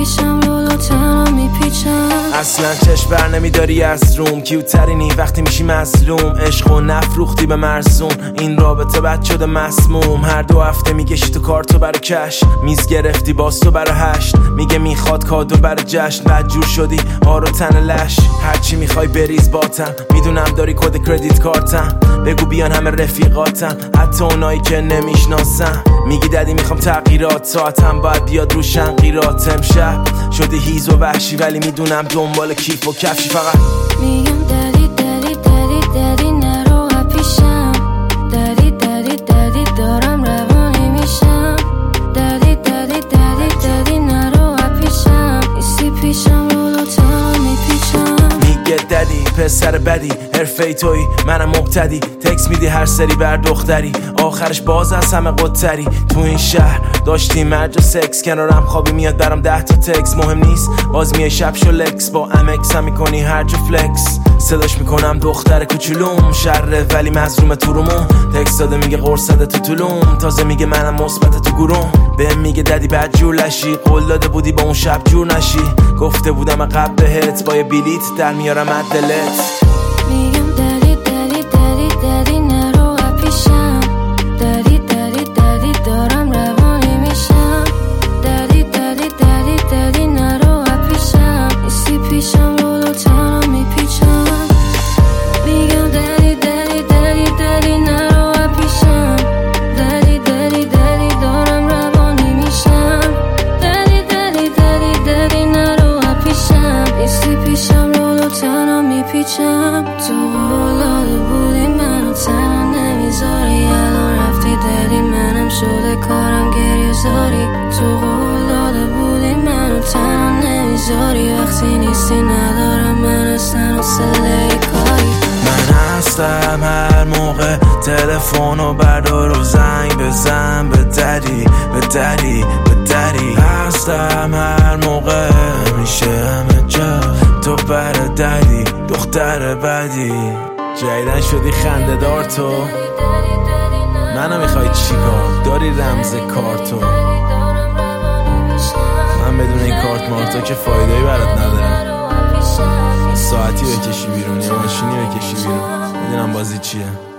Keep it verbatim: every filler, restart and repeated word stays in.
پیشم لولو تنها میپیچم. اصلا چشم بر نمیداری از روم، کیوترینی وقتی میشی مظلوم. عشق و نفروختی به مرزون، این رابطه بد شده مسموم. هر دو هفته میگشی تو کارتو برا کش، میز گرفتی باز تو برا هشت. میگه میخواد کادو برا جشن، بد جور شدی آرو تن لش. هرچی میخوای بریز باتم، میدونم داری کد کردیت کارتم. بگو بیان همه رفیقاتم، حتی اونایی که نمیشناسم. میگی ددی میخوام تغییرات، ساعتم باید بیاد رو شنقیرات. امشب شدی هیز و وحشی ولی میدونم دنبال کیف و کفشی فقط. میگم ددی ددی ددی ددی نرو پیشم. ددی ددی ددی دارم روانی میشم. ددی ددی ددی ددی نرو پیشم. ایستی پیشم لولو تنها میپیچم. میگه ددی پسر بدی، حرفه توی منم مبتدی. تکس میدی هر سری بر دختری، آخرش باز از همه قدتری. تو این شهر داشتی مرج و سکس، کنارم خوابی میاد برام ده تا تکس. مهم نیست باز میای شب شو لکس، با امکس هم میکنی هرج و فلکس. صداش میکنم دختر کوچولوم، شره ولی مظلوم تو رومون. تکس داده میگه قرص زده تو طولوم، تازه میگه منم مثبت تو گروم. بهم میگه ددی بد جور لشی، قول داده بودی با اون شب جور نشی. گفته بودم قبل بهت با یه بلیت در میارم از دلت. میگم ددی ددی ددی ددی نرو پیشم. ددی ددی ددی دارم روانی میشم. ددی ددی ددی ددی نرو پیشم. ایستی پیشم لولو تنها میپیچم. میگم ددی ددی ددی ددی نرو پیشم. ددی ددی ددی دارم روانی میشم. ددی ددی ددی ددی نرو پیشم. ایستی پیشم لولو تنها میپیچم. تو قول بودی منو تنها نمیذاری، الان رفتی ددی منم شده کارم گریه زاری. تو قول بودی منو تنها نمیذاری، وقتی نیستی ندارم من اصلا حوصله کاری. من هستم هر موقع، تلفنو بردار و زنگ بزن به ددی به ددی به ددی. هستم هر موقع، میشه همه جا تو بر ددی دختر بدی. جایدن شدی خنده دار تو، منو میخوای چیکار؟ داری رمز کارتو؟ من بدون این کارت مارتا که فایده‌ای برات ندارم. ساعتی بکشی بیرون یا ماشینی بکشی بیرون، میدونم بازی چیه.